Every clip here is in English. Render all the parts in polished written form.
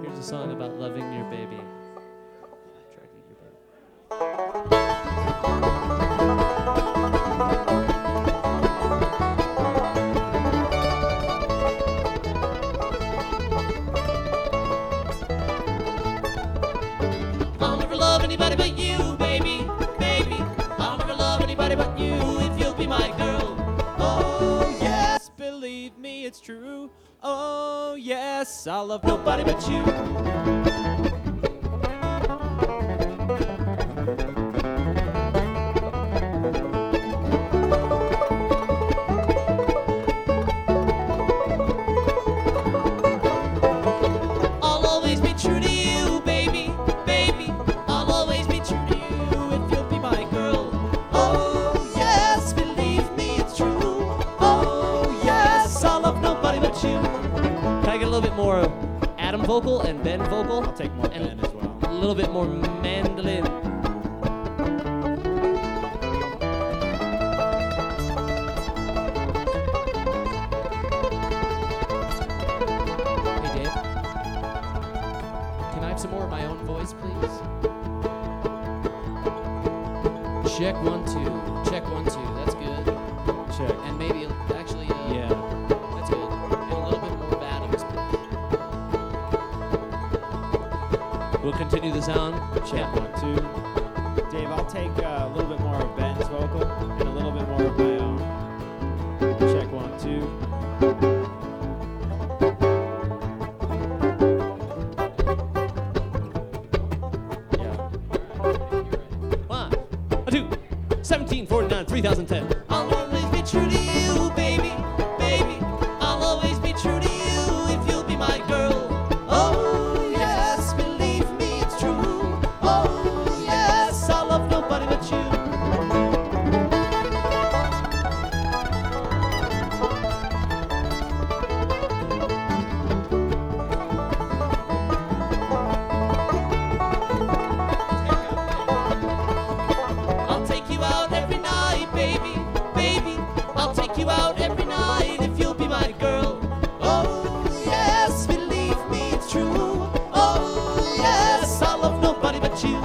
Here's a song about loving your baby. Tracking your baby. I'll never love anybody but you, baby, baby. I'll never love anybody but you if you'll be my girl. Oh, yes, believe me, it's true. Oh, yes, I'll love nobody but you. I'll always be true to you, baby, baby. I'll always be true to you if you'll be my girl. Oh, yes, believe me, it's true. Oh, yes, I'll love nobody but you. Can I get a little bit more Adam vocal and Ben vocal? I'll take more And Ben as well. a little bit more mandolin. Hey, Dave. Can I have some more of my own voice, please? Check 1, 2. Check 1, 2. That's good. Check. And maybe actually, Yeah. that's good. And a little bit more of Adams, please. We'll continue the sound. Check 1, 2. Dave, I'll take a little bit more of Ben's vocal and a little bit more of my own. Check 1, 2. Yeah. 1, 2, 1749, 3010. I'll always be true to you, baby, baby. I'll always be true to you if you'll be my girl. Oh, yes, believe me, it's true. Oh, yes, I'll love nobody but you. I'll take you out every night, baby, baby. I'll take you out every night if you'll be my girl. Oh, yes, believe me, it's true. Oh, yes, I'll love nobody but you.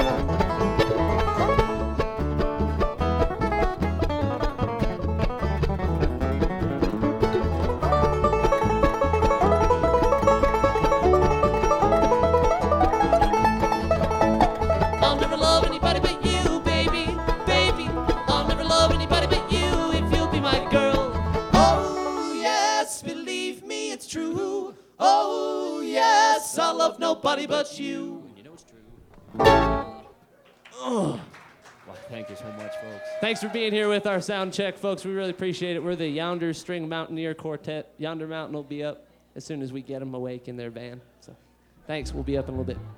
I'll never love anybody but you, baby, baby. I'll never love anybody but you if you'll be my girl. Oh, yes, believe me, it's true. Oh, yes, I'll love nobody but you. You know it's true. Well, thank you so much, folks. Thanks for being here with our sound check, folks. We really appreciate it. We're the Yonder String Mountaineer Quartet. Yonder Mountain will be up as soon as we get them awake in their van. So, thanks. We'll be up in a little bit.